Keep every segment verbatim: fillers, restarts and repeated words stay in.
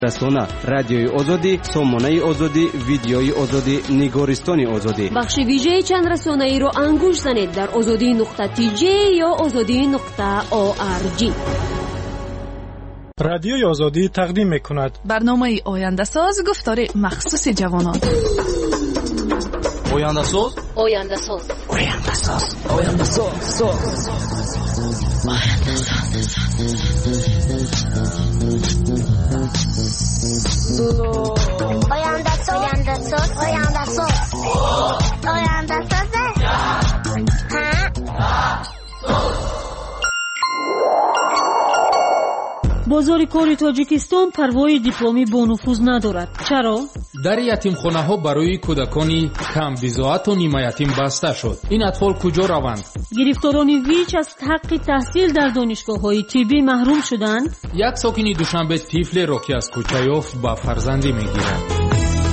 رسانه، رادیوی آزادی، سامانه آزادی، ویدیوی آزادی، نگارستان آزادی. بخش ویژه چند رسانه ای را انگوش زنید در آزادی نقطه تی جی یا آزادی نقطه او آر جی. رادیوی آزادی تقدیم میکند برنامه آینده ساز، گفتار مخصوص جوانان. آینده ساز، آینده ساز، آینده ساز، آینده ساز، آینده آینده ساز، آینده ساز، آینده ساز، آینده ساز. بازار کار تاجیکستان پروای دیپلمی با نفوذ ندارد. چرا؟ در یتیمخانه‌ها برای کودکانی کم بضاعت و نیمه یتیم بسته شد. این اطفال کجا روند؟ گرفتاران ویچ از حق تحصیل در دانشگاه‌های طبی محروم شدند. یک ساکن دوشنبه طفل را که از کوچه یافت با فرزندی میگیرد.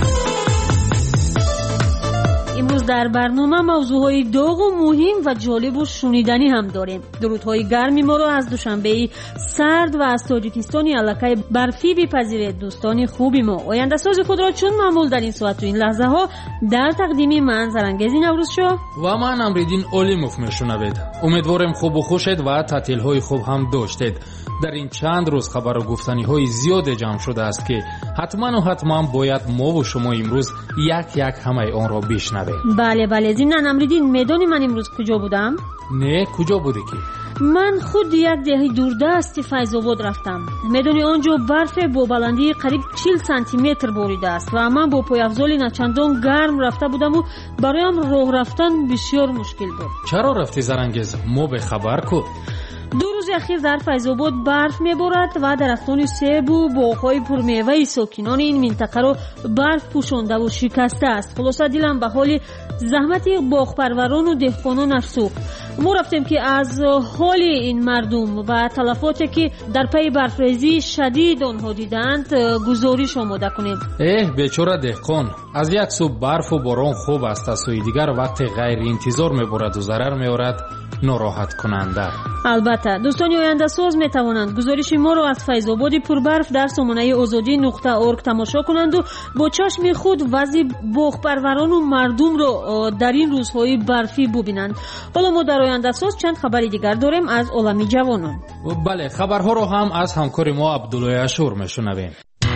امروز در برنامه موضوعهای داغ و مهم و جالب و شنیدنی هم داریم. درودهای گرمی ما را از دوشنبه سرد و از تاجیکستان الکای برفی بپذیرید دوستان خوبی ما. آینده ساز خود را چون معمول در این ساعت و این لحظه ها در تقدیم من زرنگز نوروز شو و من امریدین اولیموف میشنوید. امیدوارم خوب و خوشید و تعطیل های خوب هم داشتید. در این چند روز خبر و گفتنی های زیاد جمع شده است که حتما و حتما باید ما و شما امروز یک یک همه آن را بشنویم. بله بله زینن امریدین، میدانی من امروز کجا بودم؟ نه کجا بودی که؟ من خود یک دهه دوردست فیض آباد رفتم. میدانی آنجا برف با بلندی قریب چهل سانتی متر باریده است و من با پای افزال نچندان گرم رفته بودم و برایم راه رفتن بسیار مشکل بود. چرا رفتی زرنگز؟ ما به خبر کو. دو روز اخیر در فیض آباد برف میبارد و درختان سیب و باغ‌های پرمیوه ساکنان این منطقه را برف پوشانده و شکسته است. خلاصه دلم به حال زحمت باغپروران و دهقانان افسوخت. ما رفتیم که از حال این مردم و تلفاتی که در پی برفریزی شدید آنها دیدند گزارش آماده کنیم. اه بیچاره دهقان، از یک سو برف و باران خوب است، از سوی دیگر وقت غیر انتظار میبارد و ضرر میآورد ناراحت کننده. البته دوستان آینده ساز می توانند گزارش ما را از فیض آباد پربرف در سامانه آزادی نقطه اورگ تماشا کنند و با چشم خود وضع باغپروران و مردم را در این روزهای برفی ببینند. حالا ما در آینده ساز چند خبر دیگر داریم از عالم جوانان. بله، خبرها را هم از همکار ما عبدالله اشور میشنویم.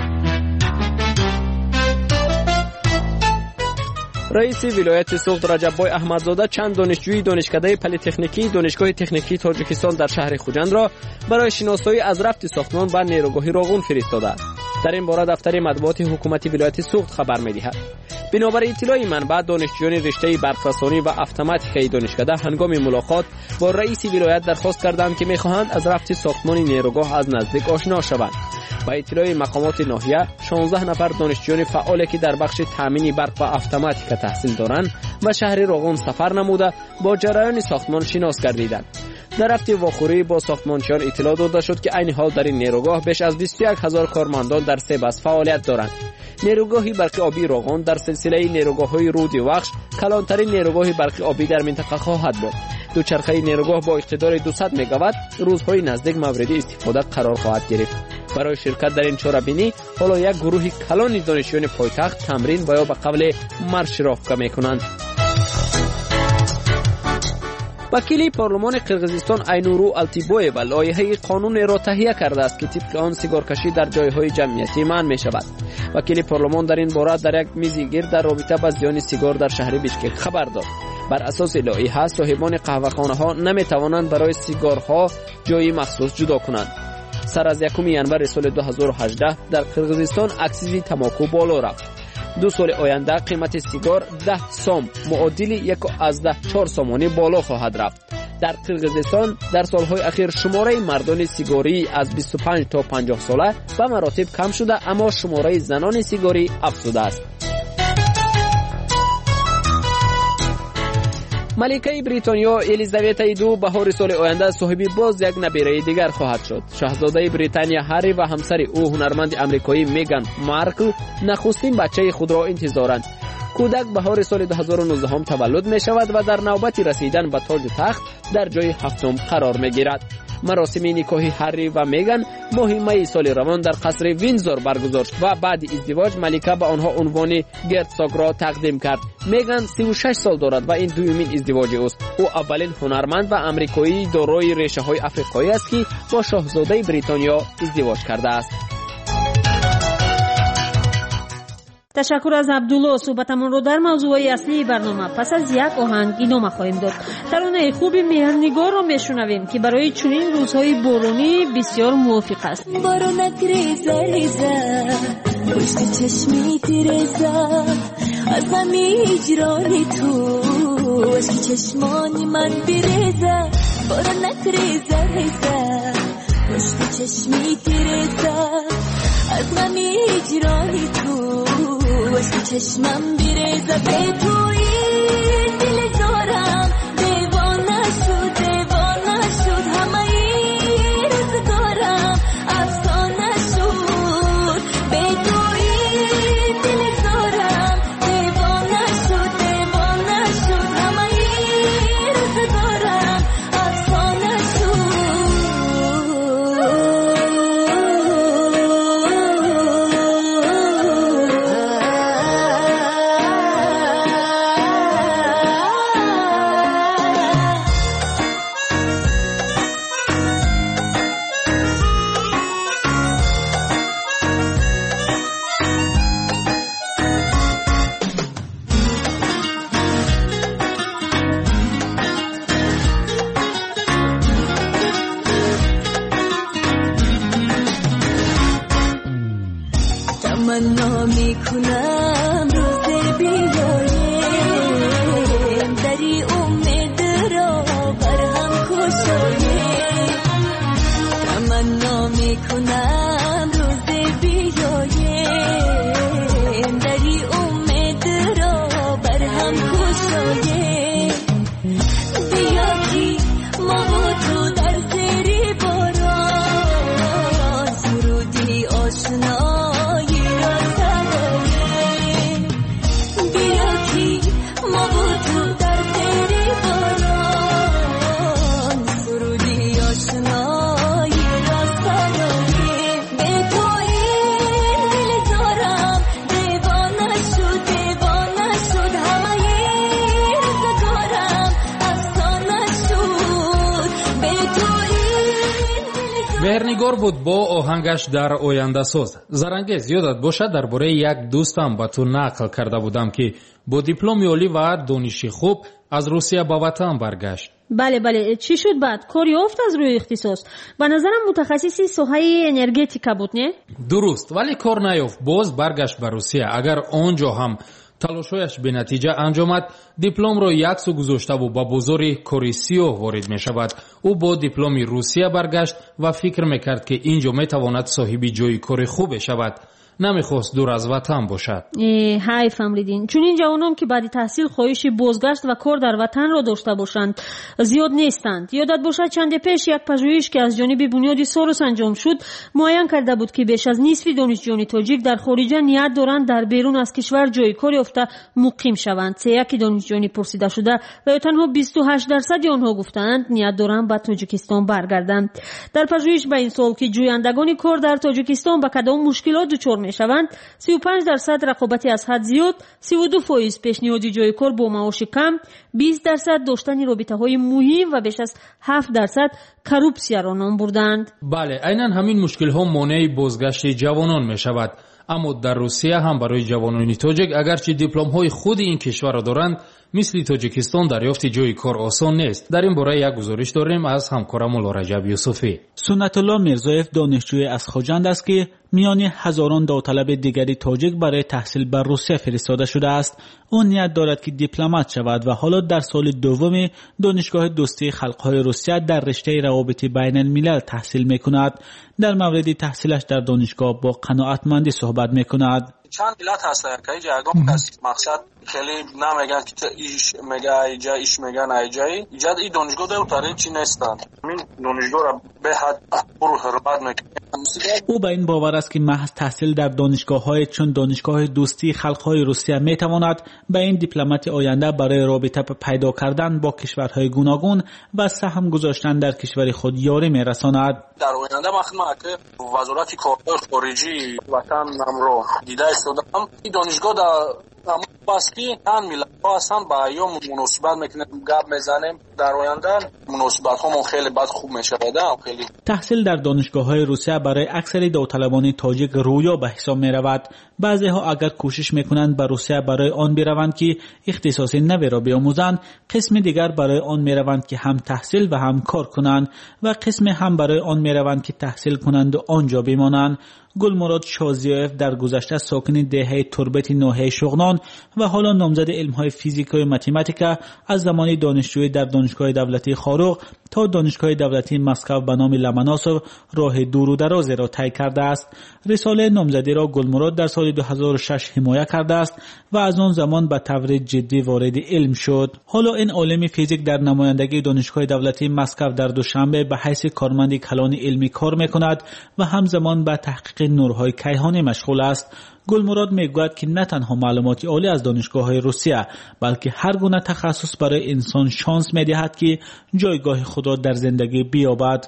رئیس ولایت سوخت رجب‌بای احمدزاده چند دانشجوی دانشکده پلی‌تکنیکی دانشگاه تکنیکی تاجیکستان در شهر خوجند را برای شناسایی از رفت ساختمان به نیروگاه راغون فرستاده است. در این باره دفتر مطبوعات حکومتی ولایت سوخت خبر می‌دهد. بنابر اطلاع منبع، دانشجویان رشته برق‌رسانی و اتوماتیک دانشکده هنگام ملاقات با رئیس ولایت درخواست کردند که می‌خواهند از رفت ساختمان نیروگاه از نزدیک آشنا شوند. با اطلاع مقامات ناحیه، شانزده نفر دانشجویان فعالی که در بخش تامین برق و اتوماتیک تحصیل دارند و شهر راغون سفر نموده با جریان ساختمان شناس گردیدند. در رفت واخوری با ساختمانچیان اطلاع داده شد که عین حال در این نیروگاه بیش از بیست و یک هزار کارمندان در سه بخش فعالیت دارند. نیروگاه برق آبی راغون در سلسله نیروگاه‌های رود وخش کلانترین نیروگاه برق آبی در منطقه خواهد بود. دوچرخه نیروگاه با اقتدار دویست مگاوات روزهای نزدیک مورد استفاده قرار خواهد گرفت. برای شرکت در این چاره‌بینی حالا یک گروه کلان دانشجویان پایتخت تمرین و یا به قبل مارش راه می‌کنند. وکیل پارلمان قرقیزستان اینورو التیبویو لایحه قانون را تهیه کرده است که طبق آن سیگارکشی در جایهای جمعیتی منع می شود. وکیل پارلمان در این باره در یک میز گرد در رابطه با زیان سیگار در شهر بیشکک خبر داد. بر اساس لایحه صاحبان قهوه‌خانه ها نمی توانند برای سیگارها جای مخصوص جدا کنند. سر از یکم ژانویه سال دو هزار و هجده در قرقیزستان اکسیز تماکو بالا رفت. دو سال آینده قیمت سیگار ده سام معادل یک از ده چهار سامانی بالا خواهد رفت. در قرقیزستان در سالهای اخیر شماره مردان سیگاری از بیست و پنج تا پنجاه ساله به مراتب کم شده، اما شماره زنان سیگاری افزوده است. ملکه بریتانیا الیزابت دو بهار سال آینده صاحب باز یک نبیره دیگر خواهد شد. شاهزاده بریتانیا هری و همسر او هنرمند آمریکایی میگان مارکل نخستین بچه خود را انتظارند. کودک بهار سال دو هزار و نوزده هم تولد می شود و در نوبت رسیدن به تاج تخت در جای هفتم قرار می گیرد. مراسم نکاح هری و میگن ماه می سال روان در قصر وینزور برگزار شد و بعد ازدواج ملکه به آنها عنوان گرتساگ را تقدیم کرد. میگن سی و شش سال دارد و این دومین ازدواج اوست. او اولین هنرمند و آمریکایی دارای ریشه های افریقایی است که با شاهزاده بریتانیا ازدواج کرده است. تشکر از عبدالله. صحبتمان رو در موضوع اصلی برنامه پس از یک آهنگ اینو خواهیم داد. ترانه خوب مهرنگار رو میشنویم که برای چنین روزهای بارونی بسیار موافق است. بارونک ریزه ریزه پشت چشمی تیرزه از همی هجرانی تو عشق چشمانی من بریزه. بارونک ریزه ریزه پشت چشمی تیرزه از همی هجرانی تو عشق چشمم بریزه. به توی دل دارم دیوانه شد دیوانه شد همه این روزگارم افسانه شد. به توی دل دارم دیوانه شد دیوانه شد همه این روزگارم افسانه شد. تمنا میکنم روز بیایم دری امید را بر هم کشایم. تمنا میکنم روز بیایم دری امید را بر هم کشایم. بیا کی ما و تو در زیر باران سرودی آشنا مهرنگار بود با آهنگش در آینده ساز. زرنگیز یادت باشد درباره یک دوستم با تو نقل کرده بودم که با دیپلم عالی و دانش خوب از روسیه به وطن برگشت. بله بله. چی شد بعد؟ کار یافت از روی اختصاص؟ به نظرم متخصصی ساحه انرژتیکا بود نه؟ درست، ولی کار نیافت. باز برگشت به روسیه. اگر آنجا هم تلاشش به نتیجه انجامد، دیپلم را یک سو گذاشته و با بازار کاری سیاه وارد می شود. او با دیپلم روسیه برگشت و فکر میکرد که اینجا می تواند صاحب جای کار خوب شود. نمیخواست دور از وطن باشد. حیف امریدین. چون این جوانان که بعد تحصیل خواهش بازگشت و کار در وطن را داشته باشند زیاد نیستند. یادت باشد چند پیش یک پژوهش که از جانب بنیاد سوروس انجام شد معین کرده بود که بیش از نصف دانشجویان تاجیک در خارج نیت دارند در بیرون از کشور جای کار یافته مقیم شوند. سه یک دانشجویان پرسیده شده و تنها بیست و هشت درصد آنها گفتند نیت دارند به تاجیکستان برگردند. در پژوهش به این سوال که جویندگان کار در تاجیکستان با کدام مشکلات دچار میشوند، سی و پنج درصد رقابتی از حد زیاد، سی و دو درصد پیشنهاد جای کار با معاش کم، بیست درصد داشتن رابطه‌های مهم و بیش از هفت درصد کروپسیا را نام بردند. بله، عیناً همین مشکل‌ها مانع بازگشت جوانان می‌شود. اما در روسیه هم برای جوانان تاجیک اگرچه دیپلم‌های خود این کشور را دارند، مثل تاجیکستان دریافت جای کار آسان نیست. در این باره یک گزارش داریم از همکارم مولا رجب یوسفی. سنت الله میرزایف دانشجوی از خوجند است که میان هزاران داوطلب دیگری تاجیک برای تحصیل بر روسیه فرستاده شده است. او نیت دارد که دیپلمات شود و حالا در سال دوم دانشگاه دوستی خلق‌های روسیه در رشته روابط بین الملل تحصیل می‌کند. در مورد تحصیلش در دانشگاه با قناعتمندی صحبت می‌کند. چند علت هست که اینجا اگه مقصد خیلی نمیگن که ایش میگه ایجا ایش میگن ایجایی ایجاد این دانشگاه در تاریخ چی نیستن این دانشگاه را به حد برو حرمت میکنه. او به این باور است که محض تحصیل در دانشگاه‌های چون دانشگاه دوستی خلق‌های روسیه میتواند به این دیپلمات آینده برای رابطه پیدا کردن با کشورهای گوناگون و سهم گذاشتن در کشور خود یاری میرساند. در آینده مخمه که وزارت کارهای خارجی وطن نمرو دیده استادم این دانشگاه در اما باسکی هم میلاد اصلا با ایام مناسبت میکنه گپ میزنیم در آینده مناسبت ها خیلی بد خوب میشه بده خیلی. تحصیل در دانشگاه‌های روسیه برای اکثر داوطلبان تاجیک رویا به حساب میرود. بعضی ها اگر کوشش میکنند به روسیه برای آن بروند که اختصاص نوی را بیاموزند، قسم دیگر برای آن میروند که هم تحصیل و هم کار کنند و قسم هم برای آن میروند که تحصیل کنند و آنجا بمانند. گلمراد شازیایف در گذشته ساکن دهه تربت ناحیه شغنان و حالا نامزد علم‌های فیزیک و متمتیکا از زمان دانشجویی در دانشگاه دولتی خاروق تا دانشگاه دولتی مسکو به نام لمناسوف راه دور و درازی را طی کرده است. رساله نامزدی را گلمراد در سال دو هزار و شش حمایت کرده است و از آن زمان به طور جدی وارد علم شد. حالا این عالم فیزیک در نمایندگی دانشگاه دولتی مسکو در دوشنبه به حیث کارمند کلان علمی کار می‌کند و همزمان به تحقیق نورهای کیهانی مشغول است. گلمراد میگوید که نه تنها معلومات عالی از دانشگاه‌های روسیه بلکه هر گونه تخصص برای انسان شانس می‌دهد که جایگاه خود را در زندگی بیابد.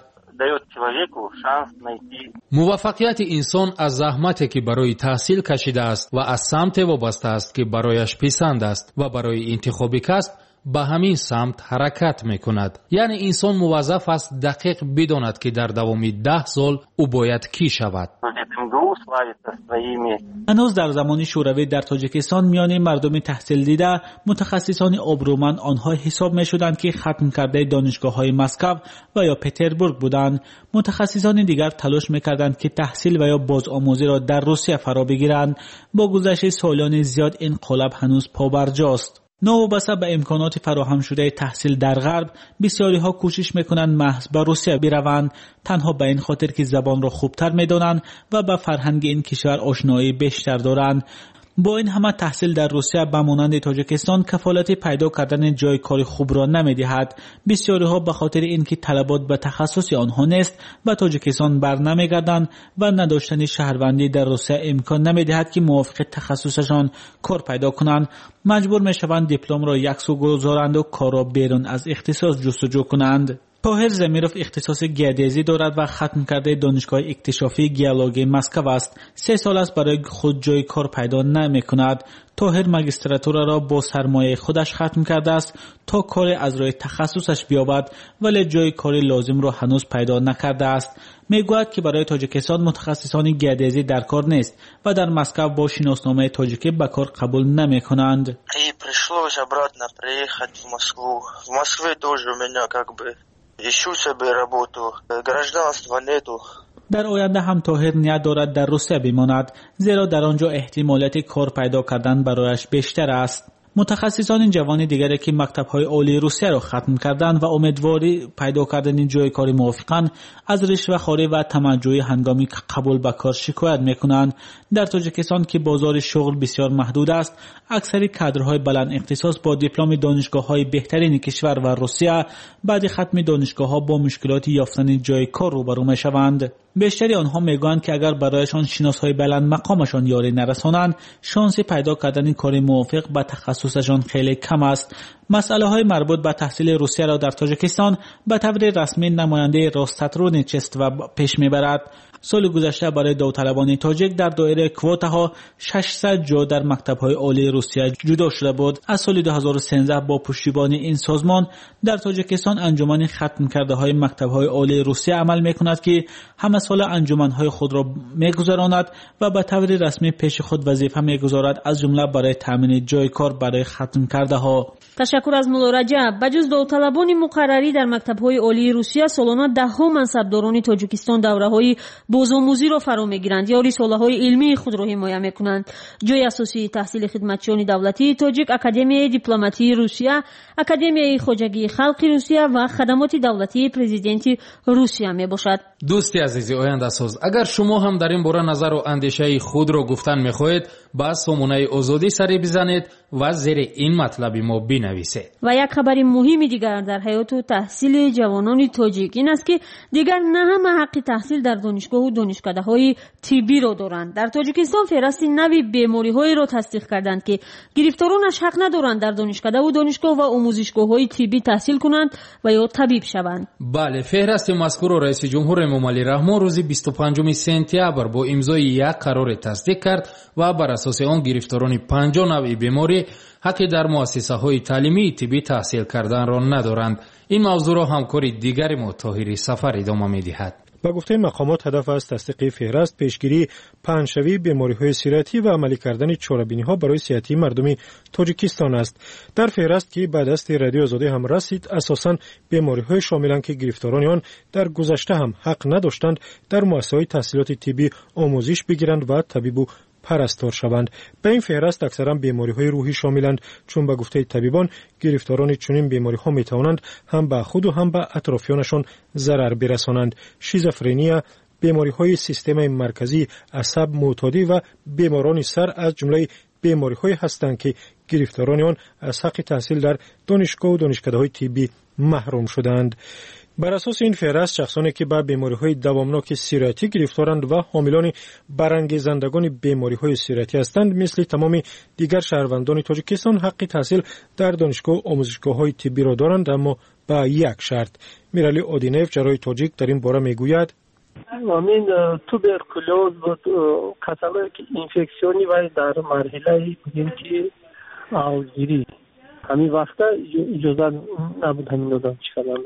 موفقیت انسان از زحمتی که برای تحصیل کشیده است و از سمت وابسته است که برایش پسند است و برای انتخاب کسب به همین سمت حرکت میکند. یعنی انسان موظف است دقیق بداند که در دوام ده سال او باید کی شود. هنوز در زمان شوروی در تاجیکستان میان مردم تحصیل دیده متخصصان آبرومند آنها حساب میشدند که ختم کرده دانشگاه‌های مسکو و یا پترزبورگ بودند. متخصصان دیگر تلاش میکردند که تحصیل و یا بازآموزی را در روسیه فرا بگیرند. با گذشت سالان زیاد این قالب هنوز پابرجاست. نوابسته به امکانات فراهم شده تحصیل در غرب، بسیاری ها کوشش میکنند محض به روسیه بروند، تنها به این خاطر که زبان را خوبتر میدانند و به فرهنگ این کشور آشنایی بیشتر دارند. با این همه تحصیل در روسیه به مانند تاجیکستان کفالت پیدا کردن جای کار خوب را نمیدهد. بسیاری ها به خاطر اینکه طلبات به تخصص آنها نیست به تاجیکستان بر نمیگردند و نداشتن شهروندی در روسیه امکان نمیدهد که موافق تخصصشان کار پیدا کنند. مجبور میشوند دیپلم را یک سو گذارند و کار را بیرون از اختصاص جستجو کنند. طاهر زمیروف اختصاص گیودزی دارد و ختم کرده دانشگاه اکتشافی گیولوژی مسکو است. سه سال است برای خود جای کار پیدا نمی کند. طاهر ماجستراتور را با سرمایه خودش ختم کرده است تا کار از روی تخصصش بیابد، ولی جای کاری لازم را هنوز پیدا نکرده است. میگوید که برای تاجیکستان متخصصان گیودزی در کار نیست و در مسکو با شناسنامه تاجیکی به کار قبول نمی کنند. пришлось обратно приехать в Москву. В Москве тоже у меня как бы ищу себе работу. Гражданства нету. در آینده هم طاهر نیت دارد در روسیه بماند، زیرا در آنجا احتمالیت کار پیدا کردن برایش بیشتر است. متخصصان جوان دیگری که مکتب‌های عالی روسیه را ختم کردند و امیدواری پیدا کردن جای کاری موافقند، از رشوه‌خواری و تمجوی هنگامی قبول به کار شکایت می‌کنند. در تاجیکستان که بازار شغل بسیار محدود است، اکثر کادرهای بلند اختصاص با دیپلم دانشگاه‌های بهترین کشور و روسیه بعد ختم دانشگاه‌ها با مشکلات یافتن جای کار روبرو می‌شوند. بیشتری آنها میگویند که اگر برایشان شناسهای بلند مقامشان یاری نرسانند، شانس پیدا کردن کار موافق به تخصصشان خیلی کم است. مسئله های مربوط به تحصیل روسیه را در تاجیکستان به طور رسمی نماینده راستاترونیچست و پیش میبرد. سال گذشته برای داوطلبان تاجیک در دایره کوتاها ششصد جا در مکتب‌های عالی روسیه جدا شده بود. از سال دو هزار و سیزده با پشتیبانی این سازمان در تاجیکستان انجمن ختم کرده های مکتب‌های عالی روسیه عمل می‌کند که همه سال انجمن‌های خود را می‌گذراند و به طور رسمی پیش خود وظیفه می‌گذارد، از جمله برای تامین جای کار برای ختم کرده ها. تشکر از مولا رجب. بجز داوطلبان مقرری در مکتب‌های عالی روسیه سالانه ده‌ها منصبداران تاجیکستان دوره‌های بازآموزی را فرا می‌گیرند یا رساله‌های علمی خود را حمایت می‌کنند. جای اساسی تحصیل خدمتچیان دولتی تاجیک اکادمیای دیپلماتی روسیه، اکادمیای خواجگی خلق روسیه و خدمات دولتی پرزیدنت روسیه میباشد. دوستی عزیزی آینده ساز، اگر شما هم در این باره نظر و اندیشه خود را گفتن می‌خواهید، با سامانه آزادی سری بزنید و زیر این مطلب ما بنویسید. و یک خبر مهم دیگر در حیات و تحصیل جوانان تاجیک این است که دیگر نه همه حق تحصیل در دانشگاه و دانشکده‌های طبی را دارند. در تاجیکستان فهرست نوی بیماری‌های را تصدیق کردند که گرفتارانش حق ندارند در دانشکده و دانشگاه و آموزشگاه‌های طبی تحصیل کنند و یا طبیب شوند. بله، فهرست مذکور را رئیس جمهور امام علی رحمان روز بیست و پنجم سپتامبر با امضای یک قرار تصدیق کرد و بر اساس آن گرفتاران پنجاه نوع بیماری حق در مؤسسه‌های تعلیمی طبی تحصیل کردن را ندارند. این موضوع را همکار دیگر ما طاهری سفر ادامه می‌دهد. با گفته مقامات هدف از تصدیق فهرست پیشگیری پنه‌شوی بیماری‌های سیرتی و عملی کردن چاره‌بینی‌ها برای صحتی مردم تاجیکستان است. در فهرست که بعد از رادیو آزادی هم رسید اساساً بیماری‌های شاملند که گرفتاران آن در گذشته هم حق نداشتند در مؤسسه‌های تحصیلات طبی آموزش بگیرند و طبیب و پرستار شوند. به این فهرست اکثرا بیماری‌های روحی شاملند، چون به گفته طبیبان گرفتاران چنین بیماری‌ها می‌توانند هم به خود و هم به اطرافیانشان ضرر برسانند. شیزوفرنیا، بیماری‌های سیستم مرکزی، عصب معتادی و بیماران سر از جمله بیماری‌های هستند که گرفتاران آن از حق تحصیل در دانشگاه و دانشکده‌های طبی محروم شدند. بر اساس این فهرست شخصانی که به بیماری‌های دوامناک سیرتی گرفتارند و حاملان برانگیزندگان بیماری‌های سیرتی هستند مثل تمام دیگر شهروندان تاجیکستان حق تحصیل در دانشگاه و آموزشگاه‌های طبی را دارند، اما با یک شرط. میرالی اودینف جراح تاجیک در این باره میگوید همین توبرکولوز بود کسایی که اینفکسیونی و در مرحله بودیم که آوگیری همین وقتا اجازه نبود همین دادم چکردن.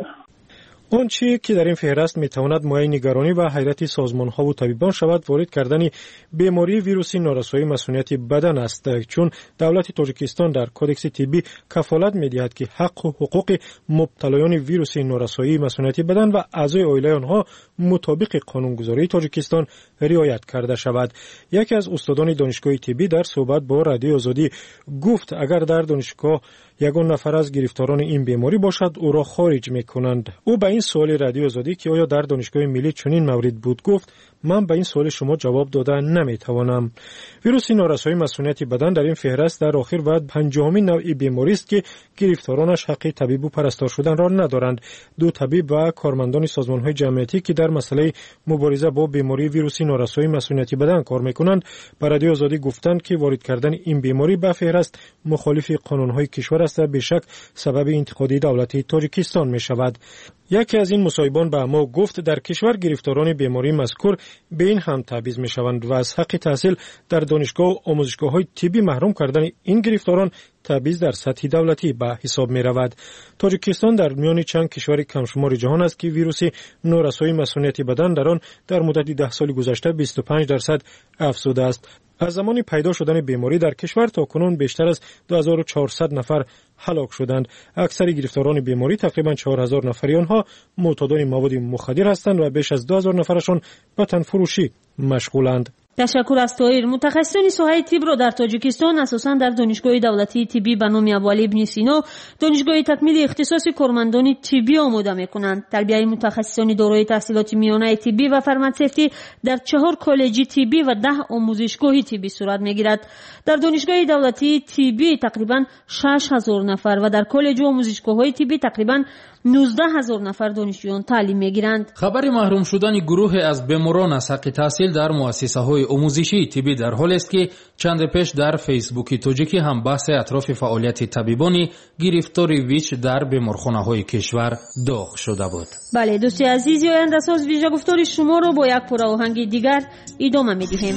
اون چیزی که در این فهرست میتواند مایه نگرانی و حیرت سازمان‌ها و طبیبان شود وارد کردن بیماری ویروسی نارسایی مسئولیت بدن است، چون دولت تاجیکستان در کدکس طبی کفالت میدهد که حق و حقوق مبتلایان ویروس نارسایی مسئولیت بدن و اعضای عائله آنها مطابق قانونگذاری تاجیکستان رعایت کرده شود. یکی از استادان دانشگاه طبی در صحبت با رادیو آزادی گفت اگر در دانشگاه یگان نفر از گرفتاران این بیماری باشد او را خارج میکنند. او به این سوال رادیو آزادی که آیا در دانشگاه ملی چنین مورد بود گفت من به این سوال شما جواب دادن نمیتوانم. ویروس نارسایی مسئولیت بدن در این فهرست در آخر و پنجمین نوع بیماری است که گرفتارانش حق طبیب و پرستار شدن را ندارند. دو طبیب و کارمندان سازمان‌های جمعیتی که در مسئله مبارزه با بیماری ویروس نارسایی مسئولیت بدن کار میکنند به رادیو آزادی گفتند که وارد کردن این بیماری به فهرست مخالف قانون‌های کشور است و بیشک سبب انتقادی دولت تاجیکستان میشود. یکی از این مصاحبان به ما گفت در کشور گرفتاران بیماری مذکور به این هم تبعیض میشوند و از حق تحصیل در دانشگاه و آموزشگاه‌های طبی محروم کردن این گرفتاران تبعیض در سطح دولتی به حساب می رود. تاجیکستان در میان چند کشور کمشمار جهان است که ویروس نارسایی مسئولیت بدن در آن در مدت ده سال گذشته بیست و پنج درصد افزوده است. از زمان پیدا شدن بیماری در کشور تا کنون بیشتر از دو هزار و چهارصد نفر هلاک شدند. اکثر گرفتاران بیماری تقریبا چهار هزار نفری آنها معتادان مواد مخدر هستند و بیش از دو هزار نفرشان به تن فروشی مشغولند. تشکر از طاهر. متخصصان ساحه طب را در تاجیکستان اساساً در دانشگاه دولتی طبی به نام ابوعلی ابن سینا دانشگاه تکمیل اختصاص کارمندان طبی آماده می‌کنند. تربیت متخصصان دارای تحصیلات میانه طبی و فرماسفتی در چهار کالج طبی و ده آموزشگاه طبی صورت می‌گیرد. در دانشگاه دولتی طبی تقریباً شش هزار نفر و در کالج و آموزشگاه‌های طبی تقریباً نوزده هزار نفر دانشجویان تعلیم می‌گیرند. خبر محروم شدن گروه از بیماران از حق تحصیل در مؤسسه‌های آموزشی طبی در حال است که چند پیش در فیسبوک تاجیکی هم بحث اطراف فعالیت طبیبانی گرفتاری ویچ در بیمارخانه‌های کشور داغ شده بود. بله دوستی عزیزی، آینده ساز ویژه گفتار شما رو با یک پر آهنگ دیگر ادامه می‌دهیم.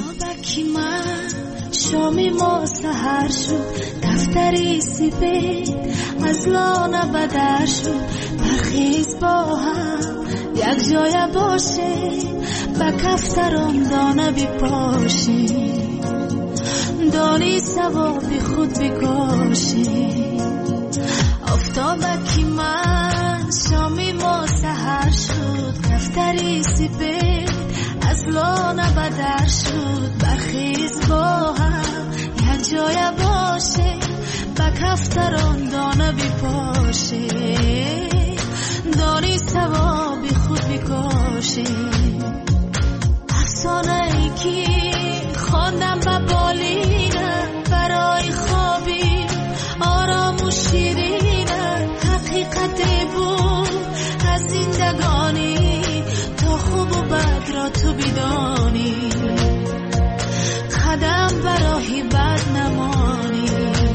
شامی ما سحر شد دفتری سپید از لانه بدر شد برخیز با هم یک جای باشه به کفتران دانه بپاشی دانی ثوابی خود بکاشی افتابکی من شامی ما سحر شد دفتری سپید از لانه بدر شد برخیز با هم یک جای باشه به کفتران دانه بپاشه دانی ثوابی خود بکاشه افسانه ای که خواندم به بالینم برای خوابی براهی بد نمانی.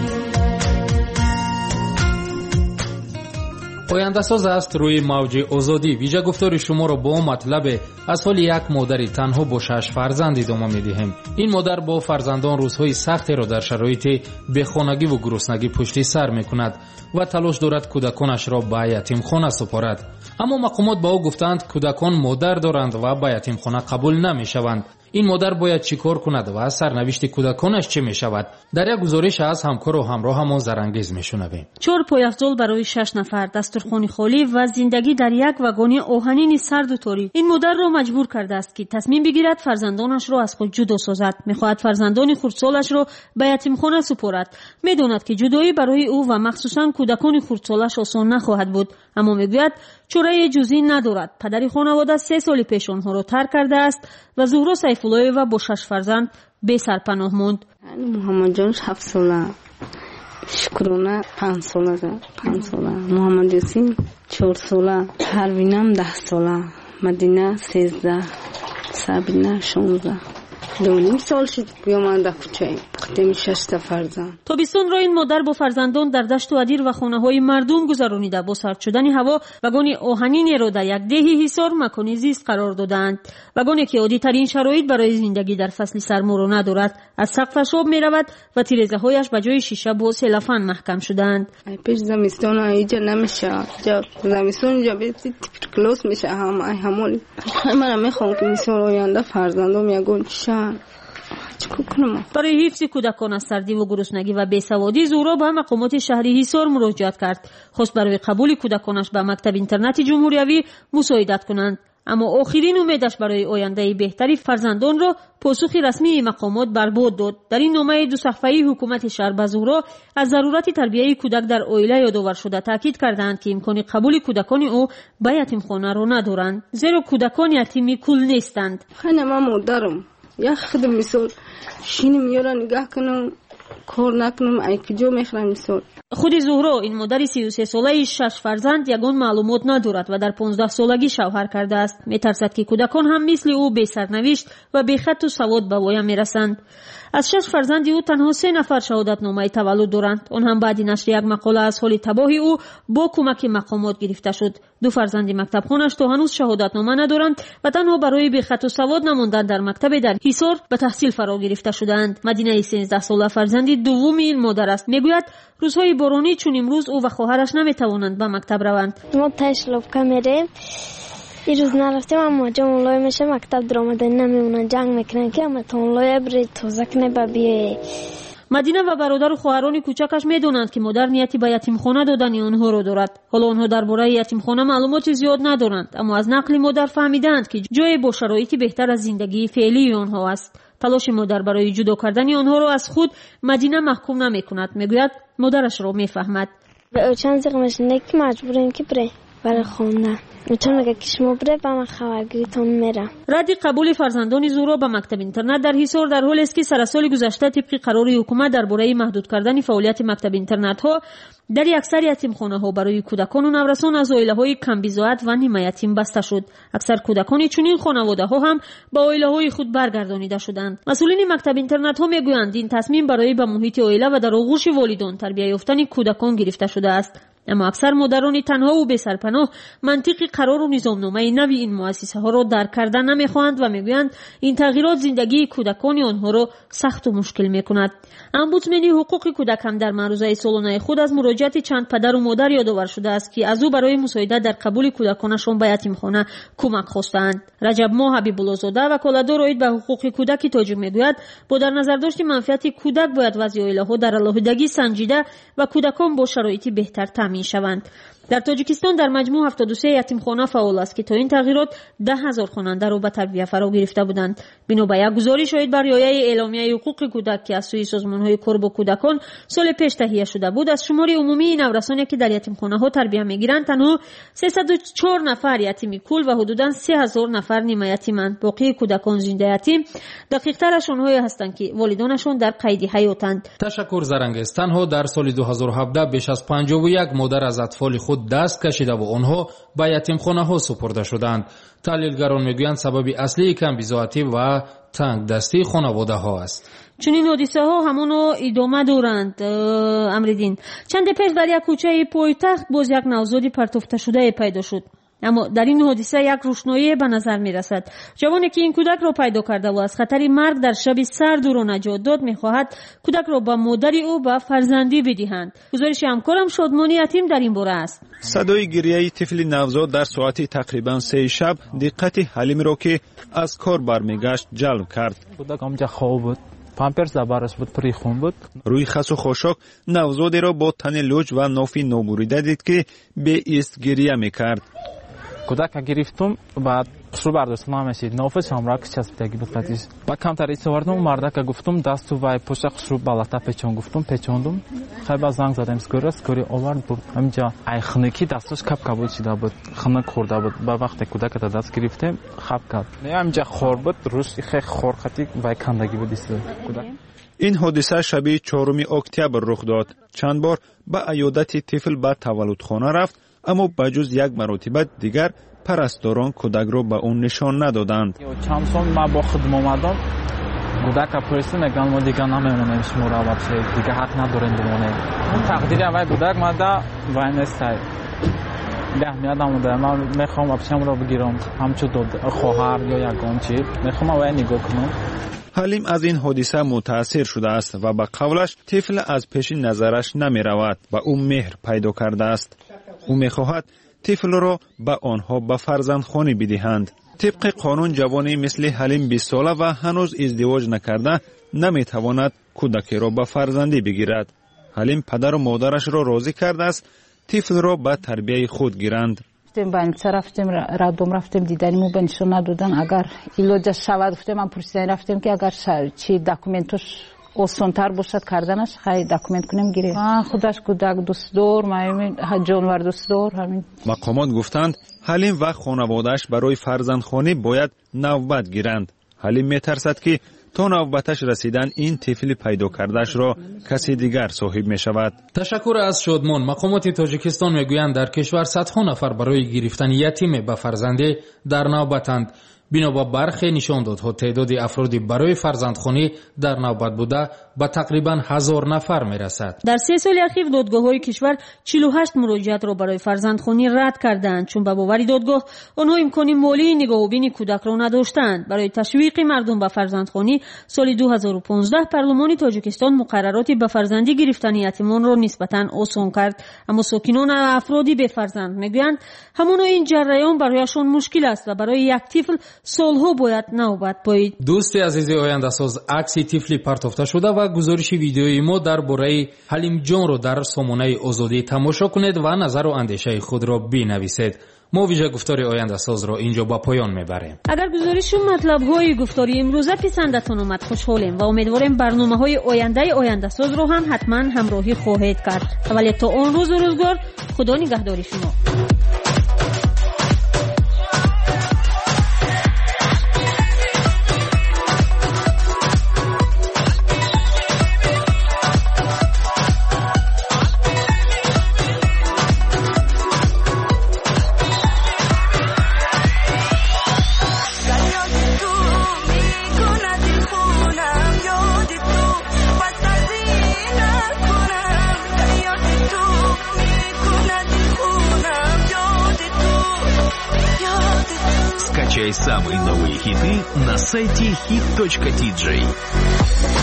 پاینده‌ساز است روی موج آزادی. ویژه گفتار شما را با مطلب از حال یک مادر تنها با شش فرزند ادامه می‌دهیم. این مادر با فرزندان روزهای سختی را در شرایط بیخانگی و گرسنگی پشت سر می‌کند و تلاش دارد کودکانش را به یتیمخانه سپارد. اما مقامات با او گفتند کودکان مادر دارند و به یتیمخانه قبول نمی‌شوند. این مادر باید چیکار کند و سرنوشت کودکانش چه می‌شود؟ در یک گزارش از همکار و همراهمان زرانگیز می‌شنویم. چهار پایافزال برای شش نفر، دسترخوانی خالی و زندگی در یک واگن آهنین سرد و تاریک این مادر را مجبور کرده است که تصمیم بگیرد فرزندانش را از خود جدا سازد. می‌خواهد فرزندان خردسالش را به یتیمخانه سپارد. می‌داند که جدایی برای او و مخصوصاً کودکان خردسالش آسان نخواهد بود، اما می‌گوید چاره جزئی ندارد. پدر خانواده سه سال پیش آنها را ترک کرده است و زهرا سیف‌الله‌یوه با شش فرزند بی سرپناه ماند. محمد جانش هفت ساله، شکرانه پنج ساله، پنج ساله، محمد یاسین چهار ساله، پروینم ده ساله، مدینه سیزده، سابینه شانزده. دو نیم سال شد بیامد در کوچه قدیم شش تا فرزند. تابستان را این مادر با فرزندان در دشت و ادیر و خانه‌های مردم گذرانیده. با سرد شدن هوا واگن آهنینی را در یک دهی حصار مکان زیست قرار دادند. واگنی که عادی ترین شرایط برای زندگی در فصل سرما را ندارد. از سقفش آب می‌رود و تیره‌هایش به جای شیشه با سلفان محکم شدند. ای پیش زمستان اینجا نمیشه. جا زمستان اینجا به کلاس میشه هم همون. من میخوام که مثال آینده فرزندام یگون چه برای حفظ کودکان از سردی و گرسنگی و بیسوادی زهرا به مقامات شهری حصار مراجعت کرد. خواست برای قبول کودکانش به مکتب اینترنت جمهوریوی مساعدت کنند، اما آخرین امیدش برای آینده بهتری فرزندان را پاسخ رسمی مقامات برباد داد. در این نامه دو صفحه‌ای حکومت شهر به زهرا از ضرورت تربیت کودک در عائله یادآور شده تاکید کردند که امکان قبول کودکان او به یتیمخانه را ندارند، زیرا کودکان یتیمی کل نیستند. خیلی من مادرم یا خودم مثال شینی میارن نگاه کنم کار نکنم ای کجا میخرم مثال. خود زهرا این مادر سی و سه ساله شش فرزند یگان معلومات ندارد و در پانزده سالگی شوهر کرده است. میترسد که کودکان هم مثل او بی سرنوشت و بی خط و سواد به وایم میرسند. از شش فرزند او تنها سه نفر شهادت نامه تولد دارند. آن هم بعد نشر یک مقاله از حال تباه او با کمک مقامات گرفته شد. دو فرزند مکتب خانش تا هنوز شهادت نامه ندارند و تنها برای بی خط و سواد نماندن در مکتب در حصار به تحصیل فرا گرفته شدند. مدینه سیزده ساله فرزندی دوم این مادر است. میگوید روزهای بارانی چون امروز او و خواهرش نمیتوانند به مکتب روند. ما تشلوفکا میریم، این روز نرفتیم اما جام لای میشه مکتب درآمده نمیمونن، جنگ میکنن که اما تون لای بری توزک نبا بیایی. مدینه و برادر و خواهران کوچکش میدونند که مادر نیتی به یتیمخانه دادن آنها را دارد. حالا آنها درباره یتیمخانه معلومات زیاد ندارند، اما از نقل مادر فهمیدند که جای با شرایط بهتر از زندگی فعلی آنها است. تلاش مادر برای جدا کردن آنها را از خود مدینه محکوم نمیکند. میگوید مادرش را میفهمد. به چند زغمش نک مجبوریم که بره برای خواندن. میتونه که شما بره با من خبرگیریتون میرم. رد قبول فرزندان زهرا به مکتب اینترنت در حصار در حالی است که سر سال گذشته طبق قرار حکومت درباره محدود کردن فعالیت مکتب اینترنت ها در اکثر یتیمخانه ها برای کودکان و نورسان از عائله های کم بضاعت و نیمه یتیم بسته شد. اکثر کودکان چنین خانواده ها هم با عائله های خود برگردانیده شدند. مسئولین مکتب اینترنت ها میگویند این تصمیم برای به محیط عائله و در آغوش والدان تربیت یافتن کودکان گرفته شده است. اما اکثر مادران تنها و بی سرپناه منطقی قرار و نظامنامه نوی این مؤسسه ها را درک کردن نمیخواهند و میگویند این تغییرات زندگی کودکان آنها را سخت و مشکل میکند. امبودسمن حقوق کودک هم در معروضه سالانه خود از مراجعت چند پدر و مادر یادآور شده است که از او برای مساعدت در قبول کودکانشان به یتیمخانه کمک خواستند. رجب ماه حبیب‌الله زاده وکالتدار عاید به حقوق کودک تاجیک میگوید با در نظر داشت منفعت کودک باید وضع عائله‌ها در علیحدگی سنجیده و کودکان با شرایط بهتر تامین شوند. در تاجیکستان در مجموع هفتاد و سه یتیمخانه فعال است که تا این تغییرات ده هزار خواننده را به تربیت فرا گرفته بودند. بنا به یک گزارش عاید بر رعایت اعلامیه حقوق کودک که از سوی سازمان‌های کار با کودکان سال پیش تهیه شده بود، از شمار عمومی نورسانی که در یتیمخانه‌ها تربیت می‌گیرند تنها سیصد و چهار نفر یتیم کل و حدوداً سه هزار نفر نیمه یتیمند. باقی کودکان زنده یتیم دقیق‌ترش آنهایی هستند که والدانشان در قید حیاتند. تشکر زرنگیز. تنها در سال دو هزار و هفده بیش از پنجاه و یک مادر از اطفال خود худ даст кашида ва онҳо ба ятимхонаҳо супурда шуданд. таҳлилгарон мегӯянд сабаби аслии камбизоатӣ ва тангдастии хонаводаҳо аст. чунин ҳодисаҳо ҳамоно идома доранд. амридин чанде пеш дар як кӯчаи пойтахт боз як навзоди партофташудае пайдо шуд. аммо дар ин ҳодиса як рӯшноие ба назар мерасад. ҷавоне ки ин кӯдакро пайдо карда ва аз хатари марг дар шаби сарду ро наҷот дод, мехоҳад кӯдакро ба модари ӯ ба фарзандӣ бидиҳанд. гузориши ҳамкорам Шодмони Ятим дар ин бора аст. садои гирияи тифли навзод дар соати тақрибан сеи шаб диққати Ҳалимро ки аз кор бармегашт ҷалб кард. кӯдак онҷа хоб буд, памперс забараш буд, пури хун буд. рӯи хасу хошок навзодеро бо тани лӯч ва нофи нобурида дид ки беист гирия мекард. кӯдака гирифтум, баъд хушрӯ бардостам, ҳамаша нофи шамрак часпидаги буд қатиш. ба камтар исовардам, мардака гуфтум, дасту вай поша хушрӯ балата печон, гуфтум, печондум. Хайба занг задам скоро, скори овард буд. ҳамҷа ай хунуки дастуш капка буд шида буд, хунук хӯрда буд. ба вақте кӯдаката даст гирифтем, хаб кард. ҳамҷа хор буд, рӯши хе хор хати вай кандаги буд ист кӯдак. ин ҳодиса шаби чорум октябр рух дод. чанд бор ба аёдати тифл ба таваллудхона рафт, аммо ба ҷуз як маротиба дигар парастдорон кӯдакро ба он нишон надоданд. чанд сол ман бо худм омадам, кӯдака пурсӣ мегӯянд мо дигар намемонем шумора вабше, дигар ҳақ надорем бимонем. тақдири вай кӯдак мада вай нестай. аҳамият намудам, ман мехоҳам вабшеамро бигирам, ҳамчун хоҳар ё ягон чиз, мехоҳам вай нигоҳ кунам. ҳалим аз ин ҳодиса мутаассир шудааст ва ба қавлаш тифл аз пеши назараш намеравад, ба ӯ меҳр пайдо кардааст. ӯ мехоҳад тифлро ба онҳо ба фарзандхонӣ бидиҳанд. тибқи қонун ҷавони мисли Ҳалим бист сола ва ҳанӯз издивоҷ накарда наметавонад кӯдакеро ба фарзандӣ бигирад. Ҳалим падару модарашро розӣ кардааст тифлро ба тарбияи худ гиранд. больница рафтем, радом рафтем, диданиму ба нишон надодан. агар илоҷа шавад гуфтем, ман пурсидани рафтем ки агар чи документош осонтар бошад карданаш, хай документ кунем гирем. ман худаш кӯдак дӯстдор, ман ҷонвар дӯстдор. ҳамин мақомот гуфтанд Ҳалим ва хонаводааш барои фарзандхонӣ бояд навбат гиранд. Ҳалим метарсад ки то навбаташ расидан ин тифли пайдо кардаашро каси дигар соҳиб мешавад. ташаккур аз Шодмон. мақомоти Тоҷикистон мегӯянд дар кишвар садҳо нафар барои гирифтани ятиме ба фарзандӣ дар навбатанд. бино ба бархе нишондодҳо теъдоди афроди барои фарзандхонӣ дар навбат буда ба тақрибан ҳазор нафар мерасад. дар се соли ахир додгоҳҳои кишвар чилу ҳашт муроҷиатро барои фарзандхонӣ рад карданд, чун ба бовари додгоҳ онҳо имкони молии нигоҳубини кӯдакро надоштанд. барои ташвиқи мардум ба фарзандхонӣ соли ду ҳазору понздаҳ парлумони Тоҷикистон муқаррароти ба фарзандӣ гирифтани ятимонро нисбатан осон кард. аммо сокинон афроди бефарзанд мегӯянд ҳамоно ин ҷараён барояшон мушкил аст ва барои як тифл солҳо бояд навбат боид. дӯсти азизи ояндасоз, акси тифли партофта шуда ва гузориши видеои мо дар бораи Ҳалимҷонро дар сомонаи озодӣ тамошо кунед ва назару андешаи худро бинависед. мо виҷа гуфтори ояндасозро инҷо ба поён мебарем. агар гузоришу матлабҳои гуфтори имрӯза писандатон омад, хушҳолем ва умедворем барномаҳои ояндаи ояндасозро ҳам ҳатман ҳамроҳӣ хоҳед кард. вале то он рӯзу рӯзгор, худо нигаҳдори шумо. Скачай самые новые хиты на сайте хит точка ти джей.